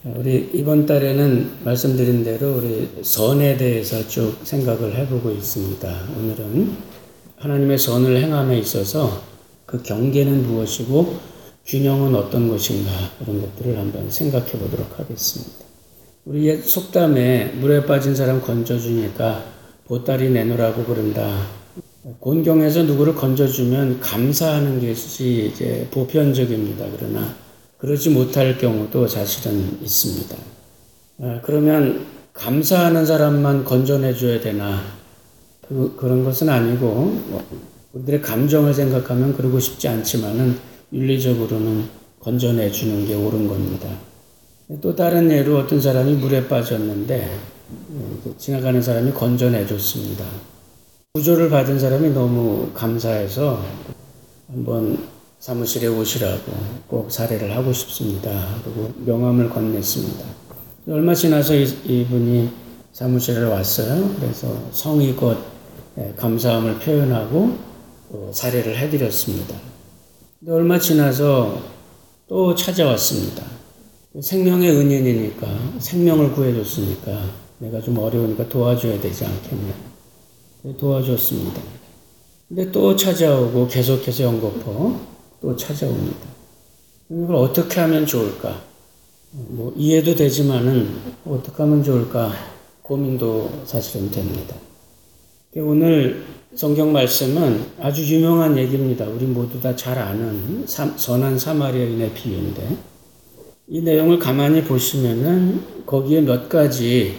우리 이번 달에는 말씀드린 대로 우리 선에 대해서 쭉 생각을 해보고 있습니다. 오늘은 하나님의 선을 행함에 있어서 그 경계는 무엇이고 균형은 어떤 것인가, 그런 것들을 한번 생각해 보도록 하겠습니다. 우리 옛 속담에 물에 빠진 사람 건져주니까 보따리 내놓으라고 그런다. 곤경에서 누구를 건져주면 감사하는 것이 이제 보편적입니다. 그러나 그러지 못할 경우도 사실은 있습니다. 그러면 감사하는 사람만 건져내줘야 되나? 그런 것은 아니고, 우리들의 감정을 생각하면 그러고 싶지 않지만은 윤리적으로는 건져내주는 게 옳은 겁니다. 또 다른 예로 어떤 사람이 물에 빠졌는데 지나가는 사람이 건져내줬습니다. 구조를 받은 사람이 너무 감사해서 한번 사무실에 오시라고 꼭 사례를 하고 싶습니다. 그리고 명함을 건넸습니다. 얼마 지나서 이분이 사무실에 왔어요. 그래서 성의껏 감사함을 표현하고 사례를 해드렸습니다. 근데 얼마 지나서 또 찾아왔습니다. 생명의 은인이니까, 생명을 구해줬으니까 내가 좀 어려우니까 도와줘야 되지 않겠냐. 도와줬습니다. 근데 또 찾아오고 계속해서 연거푸 또 찾아옵니다. 이걸 어떻게 하면 좋을까? 이해도 되지만은 어떻게 하면 좋을까? 고민도 사실은 됩니다. 오늘 성경 말씀은 아주 유명한 얘기입니다. 우리 모두 다 잘 아는 선한 사마리아인의 비유인데, 이 내용을 가만히 보시면은 거기에 몇 가지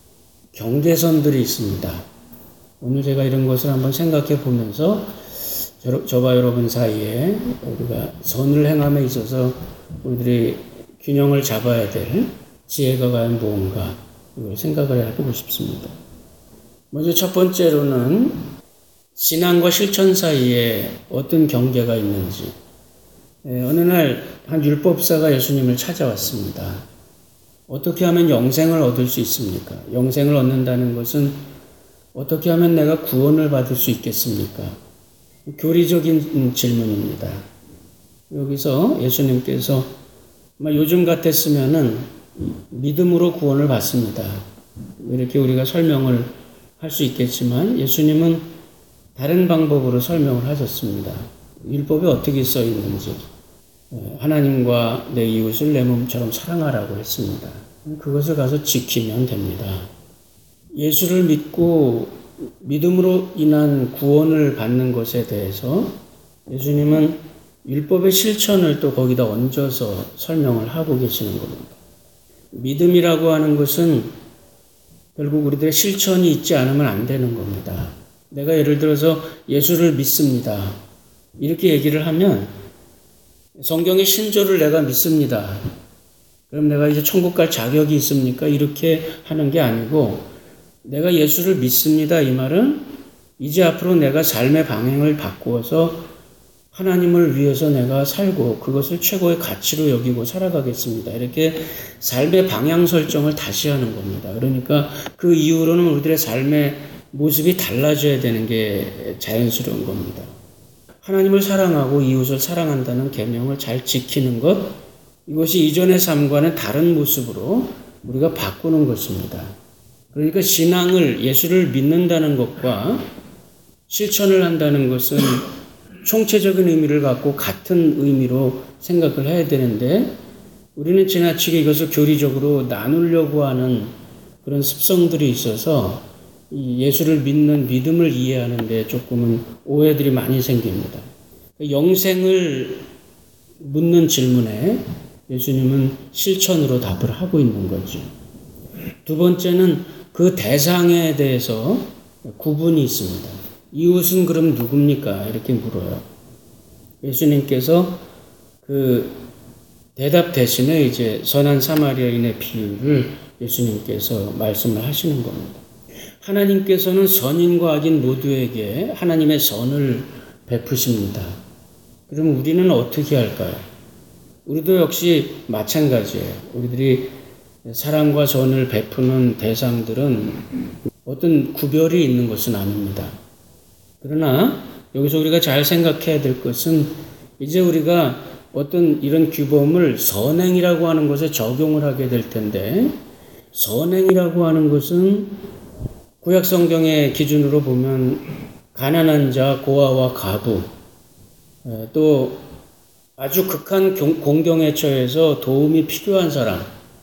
경계선들이 있습니다. 오늘 제가 이런 것을 한번 생각해 보면서 저와 여러분 사이에 우리가 선을 행함에 있어서 우리들이 균형을 잡아야 될 지혜가 과연 무엇인가, 이걸 생각을 해보고 싶습니다. 먼저 첫 번째로는 신앙과 실천 사이에 어떤 경계가 있는지. 어느 날 한 율법사가 예수님을 찾아왔습니다. 어떻게 하면 영생을 얻을 수 있습니까? 영생을 얻는다는 것은 어떻게 하면 내가 구원을 받을 수 있겠습니까? 교리적인 질문입니다. 여기서 예수님께서 요즘 같았으면은 믿음으로 구원을 받습니다. 이렇게 우리가 설명을 할 수 있겠지만 예수님은 다른 방법으로 설명을 하셨습니다. 율법에 어떻게 써 있는지, 하나님과 내 이웃을 내 몸처럼 사랑하라고 했습니다. 그것을 가서 지키면 됩니다. 예수를 믿고 믿음으로 인한 구원을 받는 것에 대해서 예수님은 율법의 실천을 또 거기다 얹어서 설명을 하고 계시는 겁니다. 믿음이라고 하는 것은 결국 우리들의 실천이 있지 않으면 안 되는 겁니다. 내가 예를 들어서 예수를 믿습니다. 이렇게 얘기를 하면 성경의 신조를 내가 믿습니다. 그럼 내가 이제 천국 갈 자격이 있습니까? 이렇게 하는 게 아니고, 내가 예수를 믿습니다. 이 말은 이제 앞으로 내가 삶의 방향을 바꾸어서 하나님을 위해서 내가 살고 그것을 최고의 가치로 여기고 살아가겠습니다. 이렇게 삶의 방향 설정을 다시 하는 겁니다. 그러니까 그 이후로는 우리들의 삶의 모습이 달라져야 되는 게 자연스러운 겁니다. 하나님을 사랑하고 이웃을 사랑한다는 계명을 잘 지키는 것, 이것이 이전의 삶과는 다른 모습으로 우리가 바꾸는 것입니다. 그러니까 신앙을, 예수를 믿는다는 것과 실천을 한다는 것은 총체적인 의미를 갖고 같은 의미로 생각을 해야 되는데, 우리는 지나치게 이것을 교리적으로 나누려고 하는 그런 습성들이 있어서 이 예수를 믿는 믿음을 이해하는 데 조금은 오해들이 많이 생깁니다. 영생을 묻는 질문에 예수님은 실천으로 답을 하고 있는 거죠. 두 번째는 그 대상에 대해서 구분이 있습니다. 이웃은 그럼 누굽니까? 이렇게 물어요. 예수님께서 그 대답 대신에 이제 선한 사마리아인의 비유를 예수님께서 말씀을 하시는 겁니다. 하나님께서는 선인과 악인 모두에게 하나님의 선을 베푸십니다. 그럼 우리는 어떻게 할까요? 우리도 역시 마찬가지예요. 우리들이 사랑과 선을 베푸는 대상들은 어떤 구별이 있는 것은 아닙니다. 그러나 여기서 우리가 잘 생각해야 될 것은, 이제 우리가 어떤 이런 규범을 선행이라고 하는 것에 적용을 하게 될 텐데, 선행이라고 하는 것은 구약 성경의 기준으로 보면 가난한 자, 고아와 가부, 또 아주 극한 공경에 처해서 도움이 필요한 사람,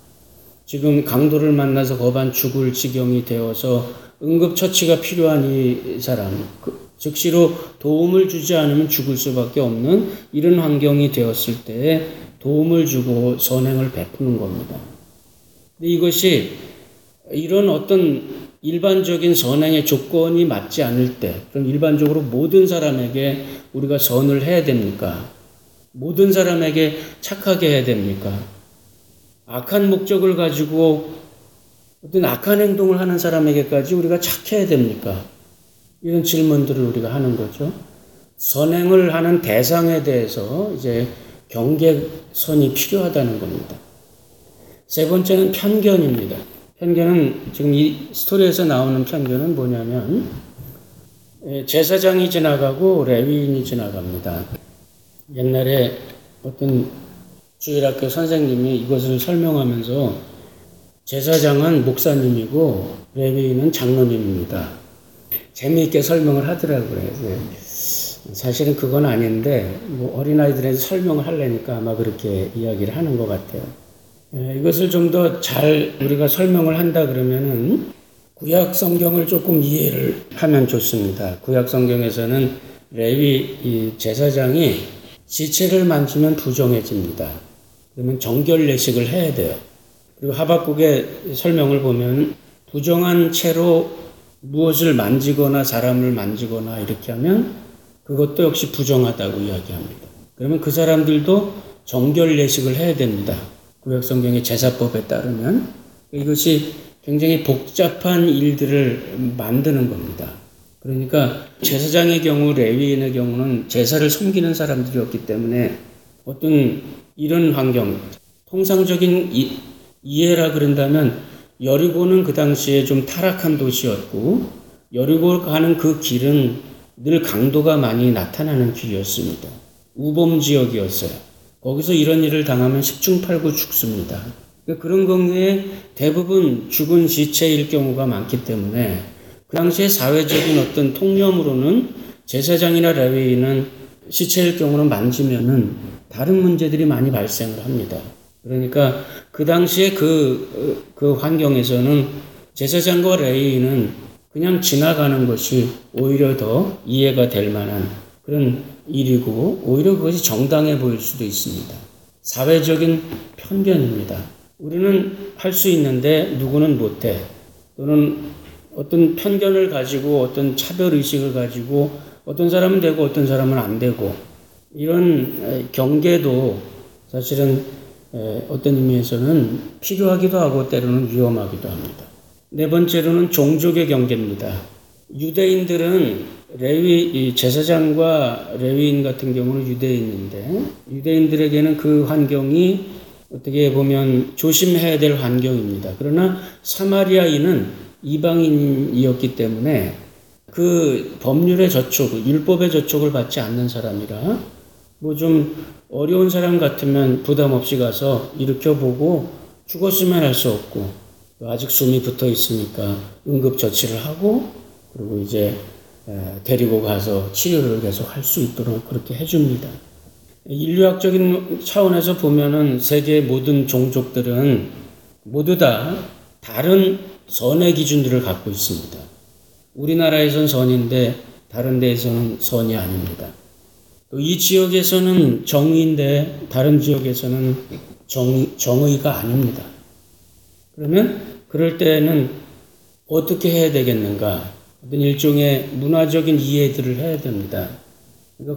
지금 강도를 만나서 거반 죽을 지경이 되어서 응급처치가 필요한 이 사람, 즉시로 도움을 주지 않으면 죽을 수밖에 없는 이런 환경이 되었을 때 도움을 주고 선행을 베푸는 겁니다. 근데 이것이 이런 어떤 일반적인 선행의 조건이 맞지 않을 때, 그럼 일반적으로 모든 사람에게 우리가 선을 해야 됩니까? 모든 사람에게 착하게 해야 됩니까? 악한 목적을 가지고 어떤 악한 행동을 하는 사람에게까지 우리가 착해야 됩니까? 이런 질문들을 우리가 하는 거죠. 선행을 하는 대상에 대해서 이제 경계선이 필요하다는 겁니다. 세 번째는 편견입니다. 편견은 지금 이 스토리에서 나오는 편견은 뭐냐면 제사장이 지나가고 레위인이 지나갑니다. 옛날에 어떤 주일학교 선생님이 이것을 설명하면서 제사장은 목사님이고 레위인은 장로님입니다. 재미있게 설명을 하더라고요. 사실은 그건 아닌데 뭐 어린아이들한테 설명을 하려니까 아마 그렇게 이야기를 하는 것 같아요. 이것을 좀 더 잘 우리가 설명을 한다 그러면은 구약 성경을 조금 이해를 하면 좋습니다. 구약 성경에서는 레위 이 제사장이 지체를 만지면 부정해집니다. 그러면 정결례식을 해야 돼요. 그리고 하박국의 설명을 보면 부정한 채로 무엇을 만지거나 사람을 만지거나 이렇게 하면 그것도 역시 부정하다고 이야기합니다. 그러면 그 사람들도 정결례식을 해야 됩니다. 구약 성경의 제사법에 따르면 이것이 굉장히 복잡한 일들을 만드는 겁니다. 그러니까 제사장의 경우, 레위인의 경우는 제사를 섬기는 사람들이었기 때문에 어떤 이런 환경, 통상적인 이해라 그런다면 여리고는 그 당시에 좀 타락한 도시였고 여리고 가는 그 길은 늘 강도가 많이 나타나는 길이었습니다. 우범 지역이었어요. 거기서 이런 일을 당하면 10중 8구 죽습니다. 그런 경우에 대부분 죽은 시체일 경우가 많기 때문에 그 당시에 사회적인 어떤 통념으로는 제사장이나 레위인은 시체일 경우는 만지면은 다른 문제들이 많이 발생을 합니다. 그러니까 그 당시에 그 환경에서는 제사장과 레위인은 그냥 지나가는 것이 오히려 더 이해가 될 만한 그런 일이고 오히려 그것이 정당해 보일 수도 있습니다. 사회적인 편견입니다. 우리는 할 수 있는데 누구는 못해. 또는 어떤 편견을 가지고 어떤 차별의식을 가지고 어떤 사람은 되고 어떤 사람은 안 되고 이런 경계도 사실은 어떤 의미에서는 필요하기도 하고 때로는 위험하기도 합니다. 네 번째로는 종족의 경계입니다. 유대인들은 제사장과 레위인 같은 경우는 유대인인데 유대인들에게는 그 환경이 어떻게 보면 조심해야 될 환경입니다. 그러나 사마리아인은 이방인이었기 때문에 그 법률의 저촉, 율법의 저촉을 받지 않는 사람이라 뭐 좀 어려운 사람 같으면 부담 없이 가서 일으켜보고 죽었으면 할 수 없고 아직 숨이 붙어 있으니까 응급처치를 하고 그리고 이제 데리고 가서 치료를 계속 할 수 있도록 그렇게 해줍니다. 인류학적인 차원에서 보면은 세계의 모든 종족들은 모두 다 다른 선의 기준들을 갖고 있습니다. 우리나라에선 선인데 다른 데에서는 선이 아닙니다. 또 이 지역에서는 정의인데 다른 지역에서는 정의가 아닙니다. 그러면 그럴 때는 어떻게 해야 되겠는가? 어떤 일종의 문화적인 이해들을 해야 됩니다. 그러니까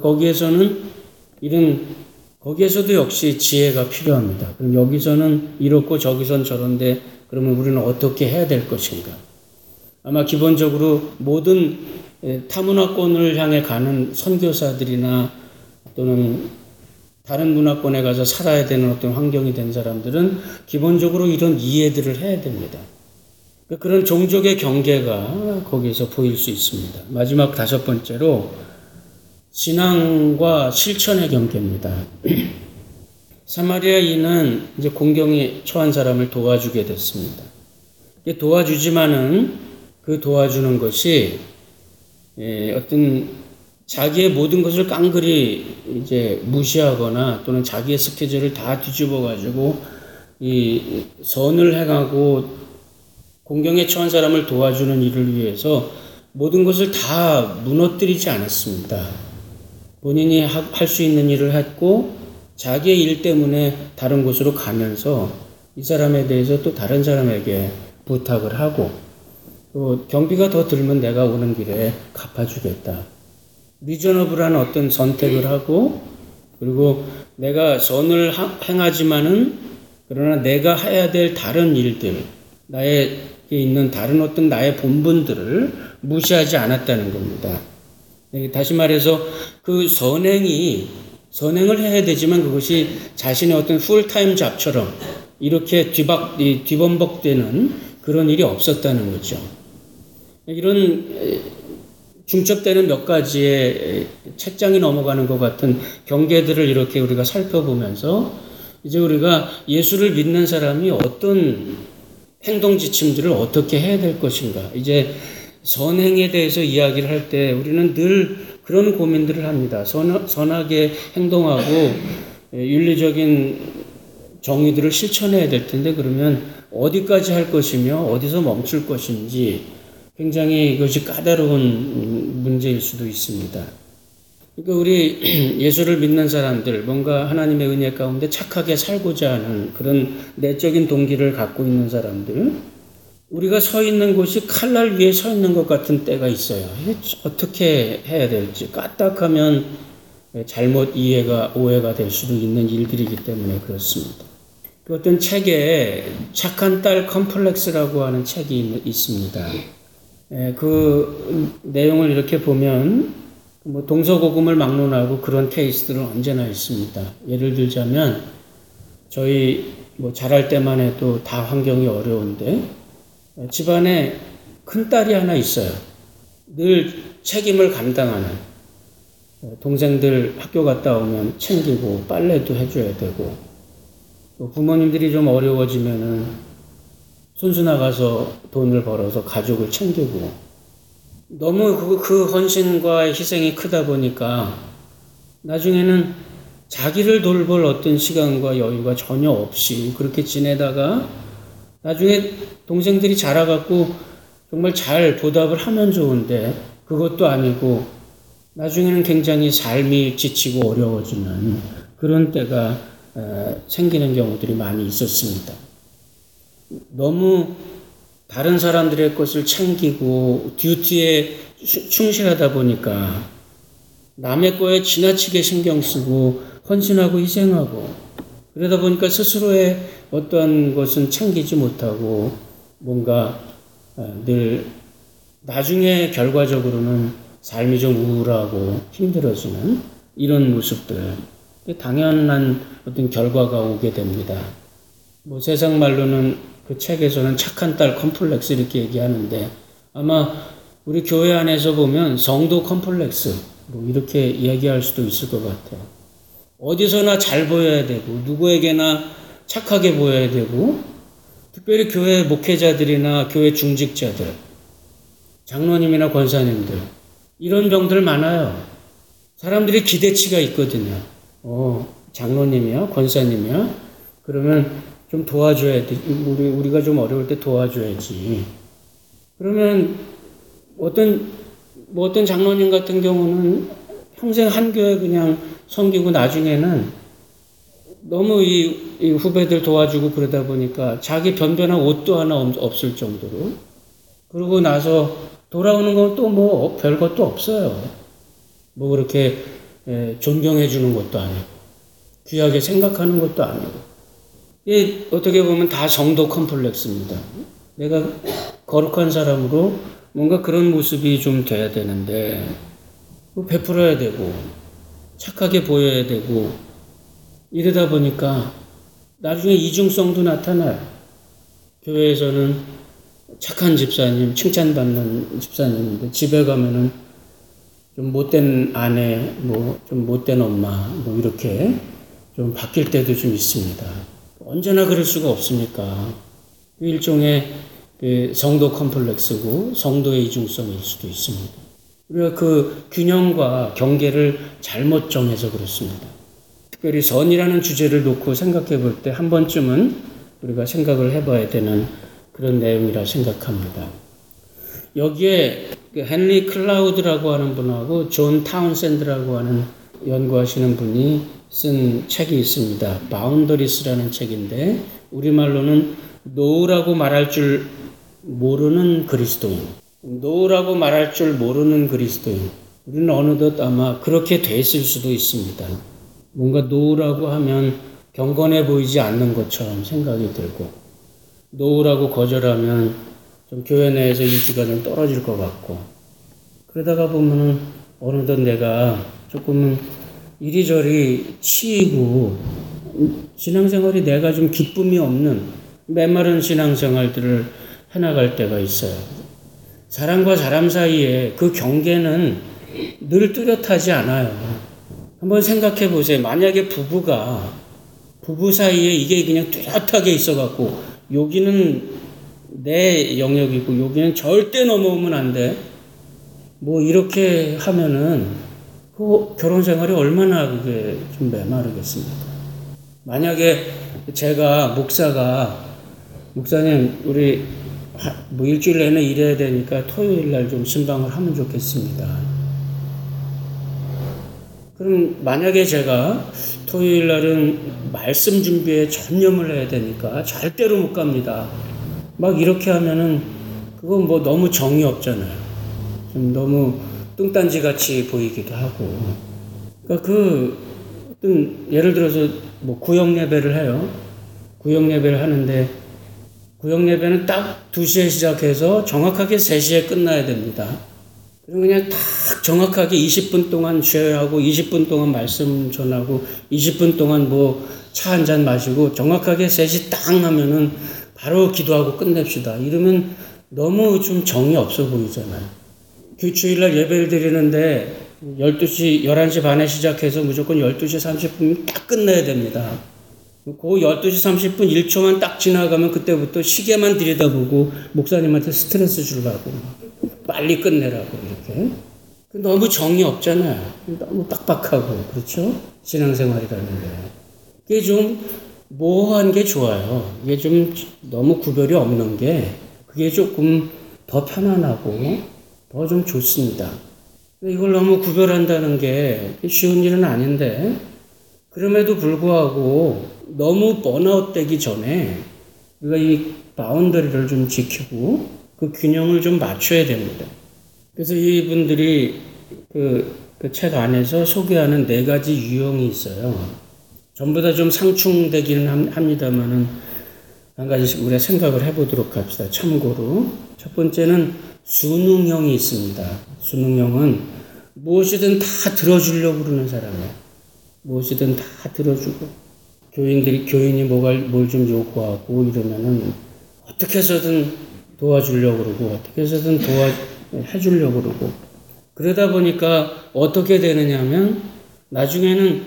거기에서도 역시 지혜가 필요합니다. 그럼 여기서는 이렇고 저기선 저런데 그러면 우리는 어떻게 해야 될 것인가? 아마 기본적으로 모든 타문화권을 향해 가는 선교사들이나 또는 다른 문화권에 가서 살아야 되는 어떤 환경이 된 사람들은 기본적으로 이런 이해들을 해야 됩니다. 그런 종족의 경계가 거기서 보일 수 있습니다. 마지막 다섯 번째로 신앙과 실천의 경계입니다. 사마리아인은 이제 공경에 처한 사람을 도와주게 됐습니다. 도와주지만은 그 도와주는 것이 어떤 자기의 모든 것을 깡그리 이제 무시하거나 또는 자기의 스케줄을 다 뒤집어 가지고 이 선을 행하고 공경에 처한 사람을 도와주는 일을 위해서 모든 것을 다 무너뜨리지 않았습니다. 본인이 할 수 있는 일을 했고 자기의 일 때문에 다른 곳으로 가면서 이 사람에 대해서 또 다른 사람에게 부탁을 하고 또 경비가 더 들면 내가 오는 길에 갚아주겠다. 리저너블한 어떤 선택을 하고 그리고 내가 선을 행하지만은 그러나 내가 해야 될 다른 일들 나에게 있는 다른 어떤 나의 본분들을 무시하지 않았다는 겁니다. 다시 말해서 그 선행을 해야 되지만 그것이 자신의 어떤 풀타임 잡처럼 이렇게 뒤범벅되는 그런 일이 없었다는 거죠. 이런 중첩되는 몇 가지의 책장이 넘어가는 것 같은 경계들을 이렇게 우리가 살펴보면서 이제 우리가 예수를 믿는 사람이 어떤 행동 지침들을 어떻게 해야 될 것인가. 이제 선행에 대해서 이야기를 할 때 우리는 늘 그런 고민들을 합니다. 선하게 행동하고 윤리적인 정의들을 실천해야 될 텐데 그러면 어디까지 할 것이며 어디서 멈출 것인지 굉장히 이것이 까다로운 문제일 수도 있습니다. 그러니까 우리 예수를 믿는 사람들, 뭔가 하나님의 은혜 가운데 착하게 살고자 하는 그런 내적인 동기를 갖고 있는 사람들, 우리가 서 있는 곳이 칼날 위에 서 있는 것 같은 때가 있어요. 이게 어떻게 해야 될지 까딱하면 잘못 오해가 될 수도 있는 일들이기 때문에 그렇습니다. 그 어떤 책에 착한 딸 컴플렉스라고 하는 책이 있습니다. 그 내용을 이렇게 보면 동서고금을 막론하고 그런 케이스들은 언제나 있습니다. 예를 들자면 저희 자랄 때만 해도 다 환경이 어려운데 집안에 큰 딸이 하나 있어요. 늘 책임을 감당하는 동생들 학교 갔다 오면 챙기고 빨래도 해줘야 되고 또 부모님들이 좀 어려워지면은 손수 나가서 돈을 벌어서 가족을 챙기고 너무 그 헌신과 희생이 크다 보니까 나중에는 자기를 돌볼 어떤 시간과 여유가 전혀 없이 그렇게 지내다가 나중에 동생들이 자라갖고 정말 잘 보답을 하면 좋은데 그것도 아니고 나중에는 굉장히 삶이 지치고 어려워지는 그런 때가 생기는 경우들이 많이 있었습니다. 너무 다른 사람들의 것을 챙기고 듀티에 충실하다 보니까 남의 거에 지나치게 신경 쓰고 헌신하고 희생하고 그러다 보니까 스스로의 어떠한 것은 챙기지 못하고 뭔가 늘 나중에 결과적으로는 삶이 좀 우울하고 힘들어지는 이런 모습들 당연한 어떤 결과가 오게 됩니다. 세상 말로는 그 책에서는 착한 딸 컴플렉스 이렇게 얘기하는데 아마 우리 교회 안에서 보면 성도 컴플렉스 이렇게 이야기할 수도 있을 것 같아요. 어디서나 잘 보여야 되고 누구에게나 착하게 보여야 되고 특별히 교회 목회자들이나 교회 중직자들 장로님이나 권사님들 이런 병들 많아요. 사람들이 기대치가 있거든요. 장로님이야 권사님이야 그러면 좀 도와줘야 돼. 우리가 좀 어려울 때 도와줘야지. 그러면 어떤 장로님 같은 경우는 평생 한 교회 그냥 섬기고 나중에는 너무 이 후배들 도와주고 그러다 보니까 자기 변변한 옷도 하나 없을 정도로 그러고 나서 돌아오는 건 또 별것도 없어요. 그렇게 존경해 주는 것도 아니고 귀하게 생각하는 것도 아니고 어떻게 보면 다 성도 컴플렉스입니다. 내가 거룩한 사람으로 뭔가 그런 모습이 좀 돼야 되는데 베풀어야 되고 착하게 보여야 되고 이러다 보니까 나중에 이중성도 나타나요. 교회에서는 착한 집사님, 칭찬받는 집사님인데 집에 가면은 좀 못된 아내, 좀 못된 엄마, 이렇게 좀 바뀔 때도 좀 있습니다. 언제나 그럴 수가 없으니까 일종의 성도 컴플렉스고 성도의 이중성일 수도 있습니다. 우리가 그 균형과 경계를 잘못 정해서 그렇습니다. 특별히 선이라는 주제를 놓고 생각해 볼 때 한 번쯤은 우리가 생각을 해봐야 되는 그런 내용이라 생각합니다. 여기에 헨리 클라우드라고 하는 분하고 존 타운샌드라고 하는 연구하시는 분이 쓴 책이 있습니다. 바운더리스라는 책인데 우리말로는 노라고 말할 줄 모르는 그리스도인. 노라고 말할 줄 모르는 그리스도인. 우리는 어느덧 아마 그렇게 돼 있을 수도 있습니다. 뭔가 노라고 하면 경건해 보이지 않는 것처럼 생각이 들고 노라고 거절하면 좀 교회 내에서 인기가 좀 떨어질 것 같고 그러다가 보면은 어느덧 내가 조금은 이리저리 치이고 신앙생활이 내가 좀 기쁨이 없는 메마른 신앙생활들을 해나갈 때가 있어요. 사람과 사람 사이에 그 경계는 늘 뚜렷하지 않아요. 한번 생각해 보세요. 만약에 부부 사이에 이게 그냥 뚜렷하게 있어갖고 여기는 내 영역이고 여기는 절대 넘어오면 안 돼. 뭐 이렇게 하면은 그 결혼 생활이 얼마나 그게 좀 메마르겠습니까? 만약에 제가 목사님 우리 뭐 일주일 내내 일해야 되니까 토요일 날 좀 신방을 하면 좋겠습니다. 그럼 만약에 제가 토요일 날은 말씀 준비에 전념을 해야 되니까 절대로 못 갑니다. 막 이렇게 하면은 그건 뭐 너무 정이 없잖아요. 좀 너무 뚱딴지 같이 보이기도 하고. 그러니까 예를 들어서 뭐 구역 예배를 해요. 구역 예배를 하는데 구역 예배는 딱 2시에 시작해서 정확하게 3시에 끝나야 됩니다. 그럼 그냥 딱 정확하게 20분 동안 쉐어하고 20분 동안 말씀 전하고 20분 동안 뭐 차 한 잔 마시고 정확하게 3시 딱 하면은 바로 기도하고 끝냅시다. 이러면 너무 좀 정이 없어 보이잖아요. 주일날 예배를 드리는데 11시 반에 시작해서 무조건 12시 30분 딱 끝내야 됩니다. 그 12시 30분 1초만 딱 지나가면 그때부터 시계만 들여다보고 목사님한테 스트레스 주려고 빨리 끝내라고 이렇게. 너무 정이 없잖아요. 너무 빡빡하고 그렇죠? 신앙생활이라는 게. 그게 좀 모호한 게 좋아요. 이게 좀 너무 구별이 없는 게 그게 조금 더 편안하고 더 좀 좋습니다. 이걸 너무 구별한다는 게 쉬운 일은 아닌데 그럼에도 불구하고 너무 번아웃 되기 전에 우리가 이 바운더리를 좀 지키고 그 균형을 좀 맞춰야 됩니다. 그래서 이분들이 그 책 안에서 소개하는 4가지 유형이 있어요. 전부 다 좀 상충되기는 합니다만은 한 가지씩 우리가 생각을 해보도록 합시다. 참고로 첫 번째는 순응형이 있습니다. 순응형은 무엇이든 다 들어주려고 그러는 사람이에요. 무엇이든 다 들어주고 교인이 뭘 좀 요구하고 이러면은 어떻게 해서든 도와주려고 그러고 어떻게 해서든 해주려고 그러고 그러다 보니까 어떻게 되느냐 하면 나중에는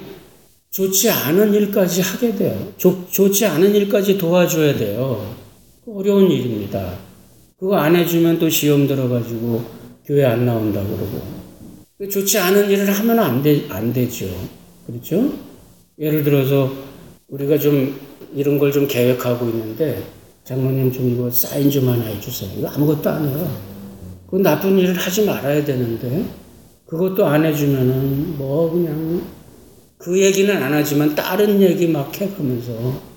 좋지 않은 일까지 하게 돼요. 좋지 않은 일까지 도와줘야 돼요. 어려운 일입니다. 그거 안 해주면 또 시험 들어가지고 교회 안 나온다고 그러고 좋지 않은 일을 하면 안 되죠. 그렇죠? 예를 들어서 우리가 좀 이런 걸 좀 계획하고 있는데 장모님 좀 이거 사인 좀 하나 해주세요. 이거 아무것도 안 해요. 그 나쁜 일을 하지 말아야 되는데 그것도 안 해주면은 뭐 그냥 그 얘기는 안 하지만 다른 얘기 막 해가면서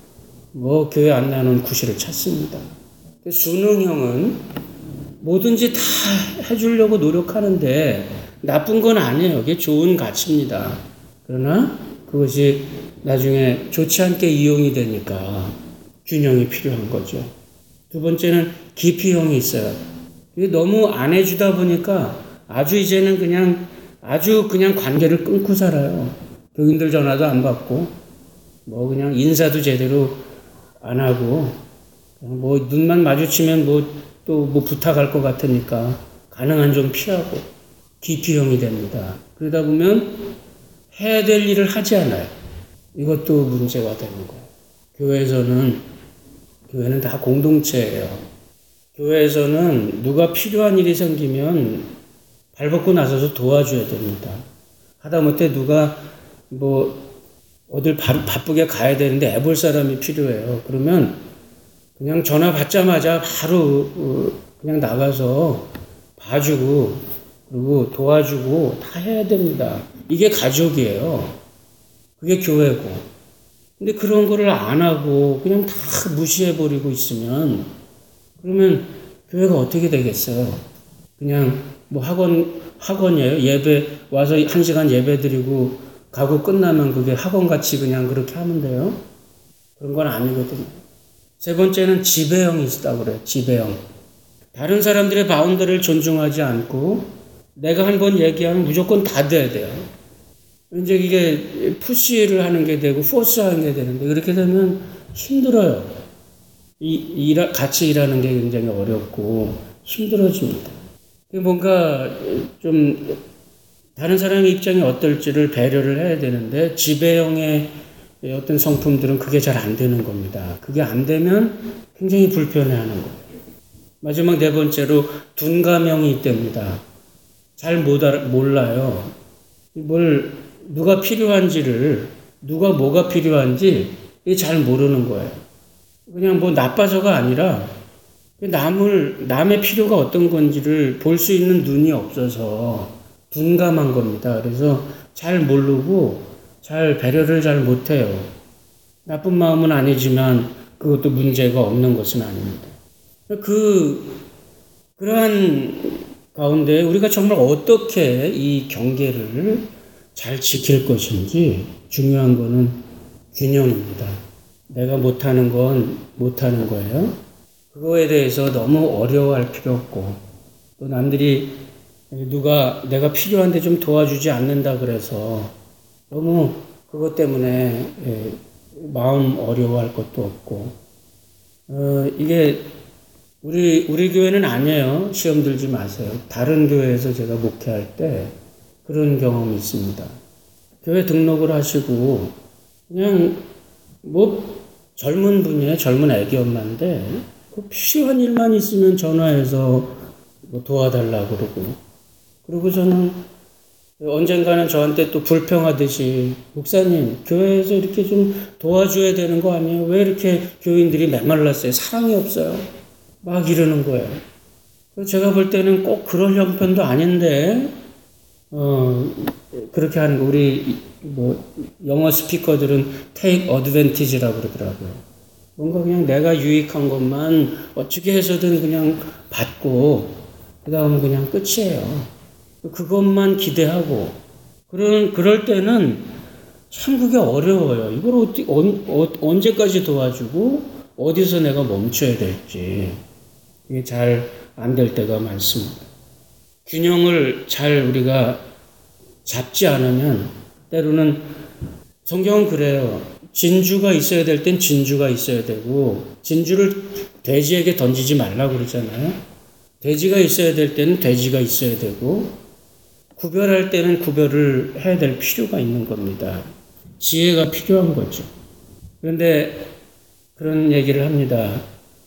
뭐 교회 안 나오는 구실을 찾습니다. 순응형은 뭐든지 다 해주려고 노력하는데 나쁜 건 아니에요. 그게 좋은 가치입니다. 그러나 그것이 나중에 좋지 않게 이용이 되니까 균형이 필요한 거죠. 두 번째는 기피형이 있어요. 너무 안 해주다 보니까 이제는 그냥 관계를 끊고 살아요. 교인들 전화도 안 받고, 뭐 그냥 인사도 제대로 안 하고, 뭐 눈만 마주치면 또 부탁할 것 같으니까 가능한 좀 피하고, 기피형이 됩니다. 그러다 보면 해야 될 일을 하지 않아요. 이것도 문제가 되는 거예요. 교회는 다 공동체예요. 교회에서는 누가 필요한 일이 생기면 발벗고 나서서 도와줘야 됩니다. 하다못해 누가 어딜 바쁘게 가야 되는데 애볼 사람이 필요해요. 그러면 그냥 전화 받자마자 바로 그냥 나가서 봐주고 그리고 도와주고 다 해야 됩니다. 이게 가족이에요. 그게 교회고. 근데 그런 거를 안 하고 그냥 다 무시해버리고 있으면 그러면 교회가 어떻게 되겠어요? 그냥 학원이에요. 예배 와서 1시간 예배 드리고 가고 끝나면 그게 학원같이 그냥 그렇게 하면 돼요? 그런 건 아니거든요. 세 번째는 지배형이 있다고 그래요. 지배형. 다른 사람들의 바운더리를 존중하지 않고 내가 한 번 얘기하면 무조건 다 돼야 돼요. 이제 이게 푸시를 하는 게 되고 포스하는 게 되는데 그렇게 되면 힘들어요. 같이 일하는 게 굉장히 어렵고 힘들어집니다. 뭔가 좀 다른 사람의 입장이 어떨지를 배려를 해야 되는데 지배형의 어떤 성품들은 그게 잘 안 되는 겁니다. 그게 안 되면 굉장히 불편해하는 거예요. 마지막 네 번째로 둔감형이 있답니다. 잘 몰라요. 누가 필요한지를, 누가 뭐가 필요한지 잘 모르는 거예요. 그냥 나빠서가 아니라 남의 필요가 어떤 건지를 볼 수 있는 눈이 없어서 둔감한 겁니다. 그래서 잘 모르고 잘 배려를 잘 못해요. 나쁜 마음은 아니지만 그것도 문제가 없는 것은 아닙니다. 그러한 가운데 우리가 정말 어떻게 이 경계를 잘 지킬 것인지 중요한 거는 균형입니다. 내가 못하는 건 못하는 거예요. 그거에 대해서 너무 어려워할 필요 없고 또 남들이 내가 필요한데 좀 도와주지 않는다 그래서 너무 그것 때문에 마음 어려워할 것도 없고 이게 우리 교회는 아니에요. 시험 들지 마세요. 다른 교회에서 제가 목회할 때 그런 경험이 있습니다. 교회 등록을 하시고 그냥 젊은 분이에요. 젊은 애기 엄마인데 필요한 일만 있으면 전화해서 도와달라고 그러고 저는 언젠가는 저한테 또 불평하듯이 목사님 교회에서 이렇게 좀 도와줘야 되는 거 아니에요? 왜 이렇게 교인들이 메말랐어요? 사랑이 없어요? 막 이러는 거예요. 제가 볼 때는 꼭 그럴 형편도 아닌데 그렇게 하는 거 우리 영어 스피커들은 take advantage라고 그러더라고요. 뭔가 그냥 내가 유익한 것만 어떻게 해서든 그냥 받고 그 다음은 그냥 끝이에요. 그것만 기대하고 그럴 때는 참 그게 어려워요. 이걸 언제까지 도와주고 어디서 내가 멈춰야 될지 이게 잘 안 될 때가 많습니다. 균형을 잘 우리가 잡지 않으면 때로는 성경은 그래요. 진주가 있어야 될 땐 진주가 있어야 되고 진주를 돼지에게 던지지 말라고 그러잖아요. 돼지가 있어야 될 때는 돼지가 있어야 되고 구별할 때는 구별을 해야 될 필요가 있는 겁니다. 지혜가 필요한 거죠. 그런데 그런 얘기를 합니다.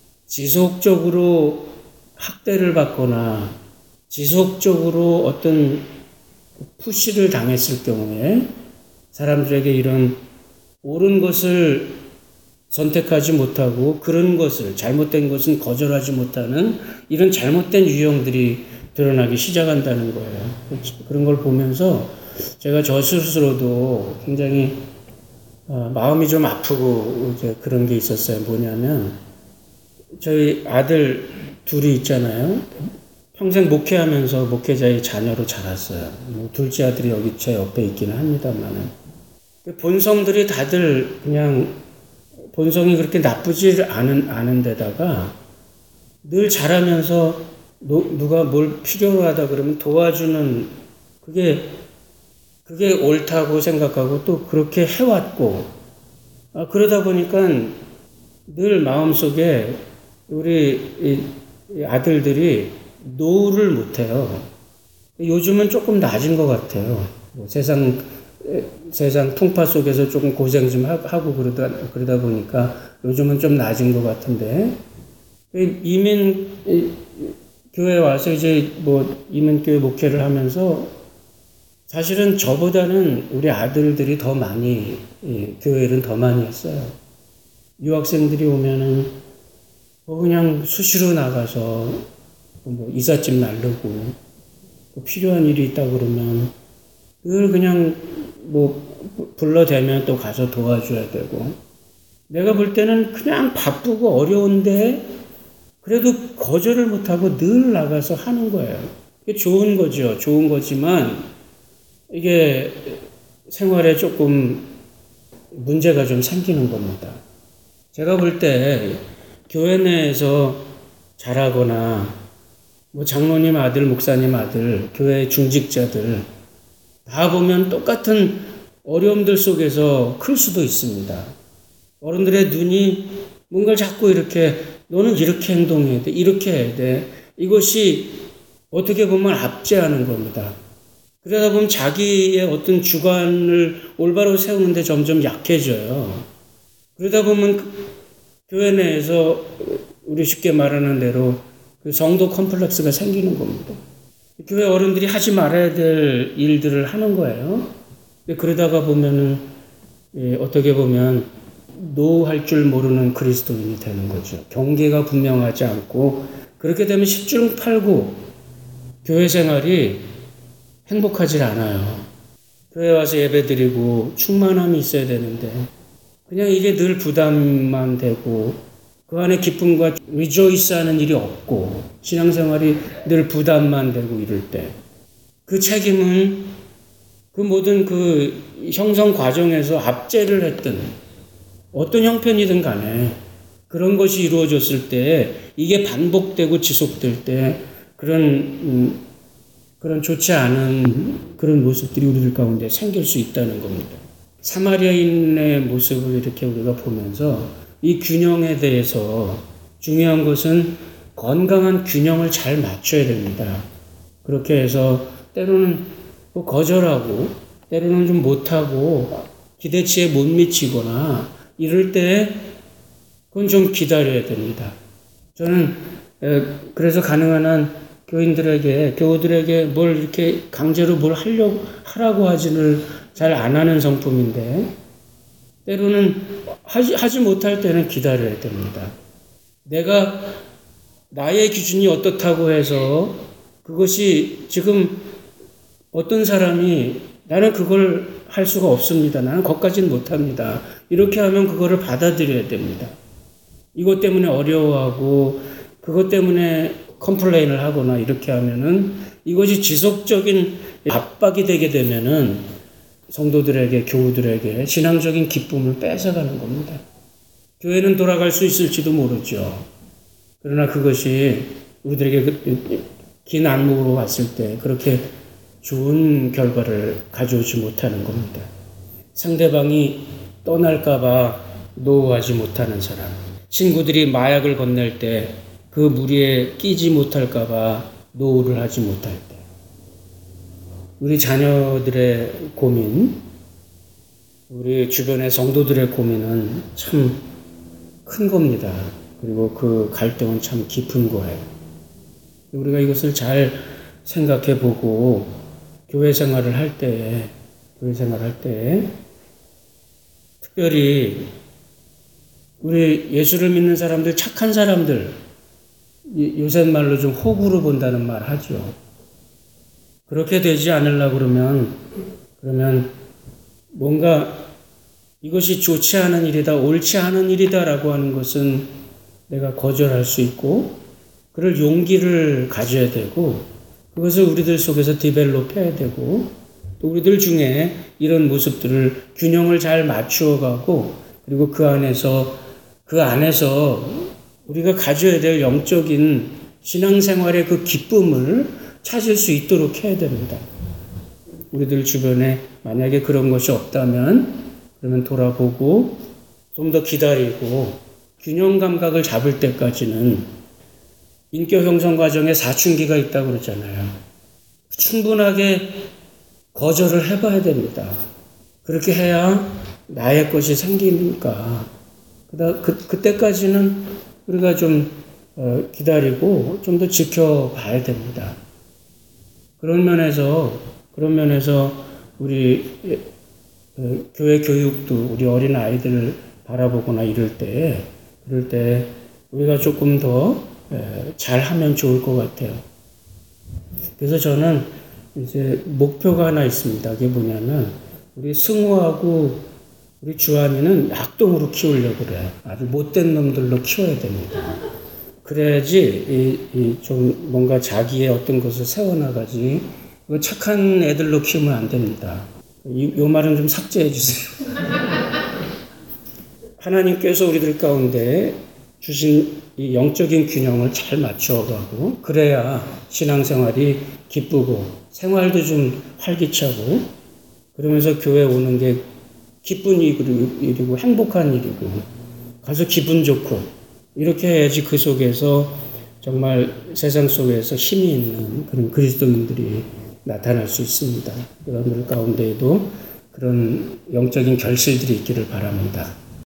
지속적으로 학대를 받거나 지속적으로 어떤 푸시를 당했을 경우에 사람들에게 이런 옳은 것을 선택하지 못하고 그런 것을 잘못된 것은 거절하지 못하는 이런 잘못된 유형들이 드러나기 시작한다는 거예요. 그런 걸 보면서 제가 저 스스로도 굉장히 마음이 좀 아프고 이제 그런 게 있었어요. 뭐냐면 저희 아들 둘이 있잖아요. 평생 목회하면서 목회자의 자녀로 자랐어요. 둘째 아들이 여기 제 옆에 있기는 합니다만은 본성들이 다들 그냥 본성이 그렇게 나쁘지 않은 데다가 늘 자라면서 누가 뭘 필요로 하다 그러면 도와주는 그게 옳다고 생각하고 또 그렇게 해왔고 그러다 보니까 늘 마음속에 우리 아들들이 노를 못해요. 요즘은 조금 낮은 것 같아요. 세상 세상 풍파 속에서 조금 고생 좀 하고 그러다 보니까 요즘은 좀 낮은 것 같은데, 이민 교회 와서 이제 뭐 이민교회 목회를 하면서 사실은 저보다는 우리 아들들이 더 많이, 교회를 더 많이 했어요. 유학생들이 오면은 뭐 그냥 수시로 나가서 뭐 이삿짐 나르고, 필요한 일이 있다 그러면 늘 그냥 뭐 불러대면 또 가서 도와줘야 되고, 내가 볼 때는 그냥 바쁘고 어려운데 그래도 거절을 못하고 늘 나가서 하는 거예요. 이게 좋은 거죠. 좋은 거지만 이게 생활에 조금 문제가 좀 생기는 겁니다. 제가 볼 때 교회 내에서 잘하거나 뭐 장로님 아들, 목사님 아들, 교회 중직자들 다 보면 똑같은 어려움들 속에서 클 수도 있습니다. 어른들의 눈이 뭔가를 자꾸 이렇게, 너는 이렇게 행동해야 돼, 이렇게 해야 돼. 이것이 어떻게 보면 압제하는 겁니다. 그러다 보면 자기의 어떤 주관을 올바로 세우는데 점점 약해져요. 그러다 보면 교회 내에서 우리 쉽게 말하는 대로 그 성도 컴플렉스가 생기는 겁니다. 교회 어른들이 하지 말아야 될 일들을 하는 거예요. 근데 그러다가 보면은, 어떻게 보면 노할 줄 모르는 그리스도인이 되는 거죠. 경계가 분명하지 않고, 그렇게 되면 10중 8구 교회 생활이 행복하지 않아요. 교회 와서 예배드리고 충만함이 있어야 되는데 그냥 이게 늘 부담만 되고, 그 안에 기쁨과 리조이스 하는 일이 없고, 신앙생활이 늘 부담만 되고 이럴 때, 그 책임은 그 모든 그 형성 과정에서 압제를 했든 어떤 형편이든 간에 그런 것이 이루어졌을 때, 이게 반복되고 지속될 때 그런 좋지 않은 그런 모습들이 우리들 가운데 생길 수 있다는 겁니다. 사마리아인의 모습을 이렇게 우리가 보면서 이 균형에 대해서 중요한 것은 건강한 균형을 잘 맞춰야 됩니다. 그렇게 해서 때로는 뭐 거절하고, 때로는 좀 못하고, 기대치에 못 미치거나 이럴 때 그건 좀 기다려야 됩니다. 저는 그래서 가능한 한 교우들에게 뭘 이렇게 강제로 뭘 하라고 하지를 잘 안 하는 성품인데, 때로는 하지 못할 때는 기다려야 됩니다. 내가 나의 기준이 어떻다고 해서 그것이 지금 어떤 사람이 나는 그걸 할 수가 없습니다. 나는 거기까지는 못합니다. 이렇게 하면 그거를 받아들여야 됩니다. 이것 때문에 어려워하고 그것 때문에 컴플레인을 하거나 이렇게 하면은 이것이 지속적인 압박이 되게 되면은 성도들에게, 교우들에게 신앙적인 기쁨을 뺏어가는 겁니다. 교회는 돌아갈 수 있을지도 모르죠. 그러나 그것이 우리들에게 긴 안목으로 봤을 때 그렇게 좋은 결과를 가져오지 못하는 겁니다. 상대방이 떠날까봐 노하지 못하는 사람, 친구들이 마약을 건넬 때 그 무리에 끼지 못할까봐 노를 하지 못할 때, 우리 자녀들의 고민, 우리 주변의 성도들의 고민은 참 큰 겁니다. 그리고 그 갈등은 참 깊은 거예요. 우리가 이것을 잘 생각해 보고 교회 생활을 할 때, 특별히 우리 예수를 믿는 사람들, 착한 사람들, 요새 말로 좀 호구로 본다는 말 하죠. 그렇게 되지 않으려고 그러면 뭔가 이것이 좋지 않은 일이다, 옳지 않은 일이다라고 하는 것은 내가 거절할 수 있고, 그럴 용기를 가져야 되고, 그것을 우리들 속에서 디벨롭해야 되고, 또 우리들 중에 이런 모습들을 균형을 잘 맞추어가고, 그리고 그 안에서 우리가 가져야 될 영적인 신앙생활의 그 기쁨을 찾을 수 있도록 해야 됩니다. 우리들 주변에 만약에 그런 것이 없다면, 그러면 돌아보고 좀 더 기다리고 균형 감각을 잡을 때까지는, 인격 형성 과정에 사춘기가 있다고 그러잖아요. 충분하게 거절을 해봐야 됩니다. 그렇게 해야 나의 것이 생기니까. 그때까지는 우리가 좀 기다리고 좀 더 지켜봐야 됩니다. 그런 면에서 우리 교회 교육도 우리 어린 아이들을 바라보거나 그럴 때 우리가 조금 더 잘하면 좋을 것 같아요. 그래서 저는 이제 목표가 하나 있습니다. 그게 뭐냐면 우리 승우하고 우리 주한이는 악동으로 키우려고 그래요. 아주 못된 놈들로 키워야 됩니다. 그래야지 좀 뭔가 자기의 어떤 것을 세워나가지. 착한 애들로 키우면 안 됩니다. 요 말은 좀 삭제해 주세요. 하나님께서 우리들 가운데 주신 이 영적인 균형을 잘 맞춰가고 그래야 신앙생활이 기쁘고 생활도 좀 활기차고 그러면서 교회 오는 게 기쁜 일이고 행복한 일이고 가서 기분 좋고 이렇게 해야지 그 속에서 정말 세상 속에서 힘이 있는 그런 그리스도인들이 나타날 수 있습니다. 여러분들 가운데에도 그런 영적인 결실들이 있기를 바랍니다.